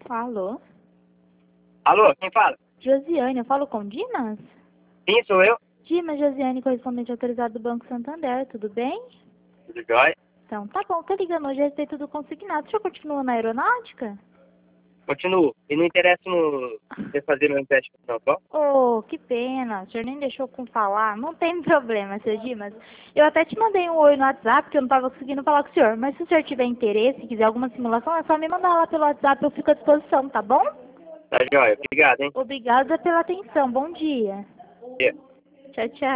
Alô? Alô, quem fala? Josiane, eu falo com Dimas? Sim, sou eu. Dimas, Josiane, correspondente autorizado do Banco Santander, tudo bem? Tudo jóia? Então, tá bom, tô ligando hoje a respeito do consignado. O senhor continua na aeronáutica? Continuo. E não interessa no você fazer meu empréstimo, não, tá? Oh, que pena, o senhor nem deixou com falar. Não tem problema, seu Dimas. Eu até te mandei um oi no WhatsApp, porque eu não estava conseguindo falar com o senhor. Mas se o senhor tiver interesse e quiser alguma simulação, é só me mandar lá pelo WhatsApp, eu fico à disposição, tá bom? Tá jóia. Obrigado, hein? Obrigada pela atenção, bom dia. Tchau, tchau.